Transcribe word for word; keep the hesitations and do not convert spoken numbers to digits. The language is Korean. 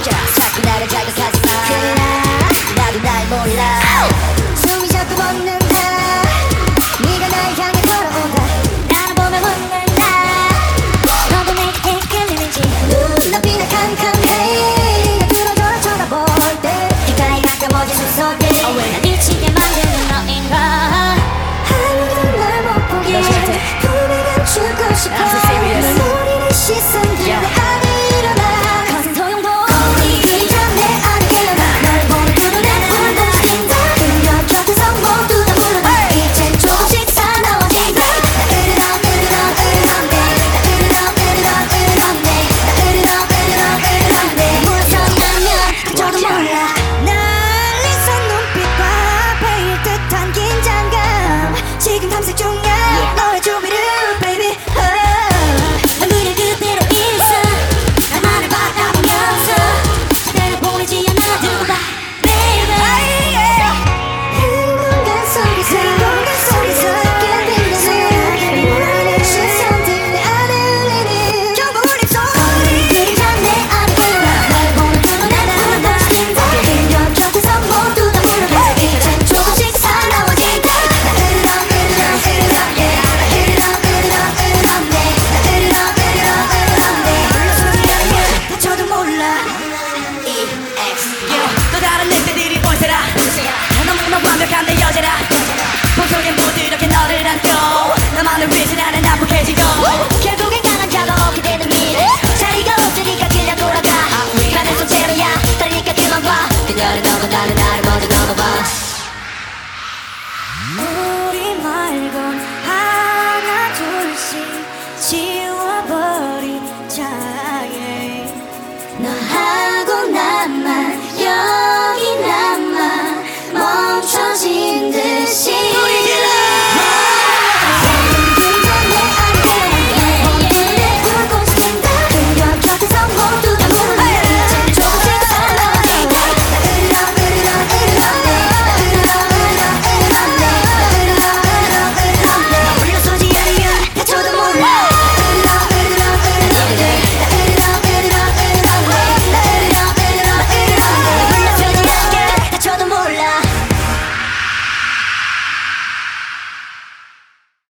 자꾸 나를 자극하지 마. 그래 나도 날 몰라. 숨이 자꾸 멎는다. 네가 날 향해 걸어온다. 나를 보면 웃는다. 너도 내게 끌리는지 눈높이나 캄캄해. 네가 들어줘라 쳐다볼 때 귓가에 가까워진 숨소리. 난 미치게 만드는 너인걸. 아무도 날 못 보게 꿈에 감추고 싶어. 널 노리는 시선들에 안에 일어나. 거센 소용도 없니. 그림자 내 안에 깨어나. 널 보는 눈에 불도 지킨다. 그녀 곁에서 모두 다 물러나. 이젠 조금씩 사나워진다. 나 으르렁 으르렁 으르렁대. 나 으르렁 으르렁 으르렁대. 나 으르렁 으르렁 으르렁대. 물러나면 그저도 몰라. 날리선 눈빛과 베일 듯한 긴장감. 지금 탐색 중이야 너의 주위를 baby. 난 그냥 그대로 있어. 나만을 바라보면서 시대를 보내지 않아. 두고 봐 baby. 행동간 속에서 행동간 속에서 깨비는 우라는 시선들 내 안에 울리는 경고림 소리. 그림자 내 안에 깨어나. 날 보는 눈에 불도 지킨다. 그녀 곁에서 모두 다 물러나. 이젠 조금씩 사나워진다. 나 으르렁 으르렁 으르렁대. 나 으르렁 으르렁 으르렁대. 나 으르렁 으르렁 으르렁대. 물러서지 않으면 다쳐도 몰라. 또 다른 늑대들이 볼세라. 너무나 완벽한 내 여자라. 보석엔 부드럽게 너를 안고 나만을 위해서 나는 난폭해지고 결국엔 강한 자가 없게 되는 미래. 자리가 없으니까 그냥 돌아가. 나는 소재로야 다르니까 그만 봐. 그녀를 넘어 나는 나를 먼저 넘어봐. 우리 말곤 하나 둘씩 지워버리자. yeah. 너하고 나만 여기 남아 멈춰진 듯이.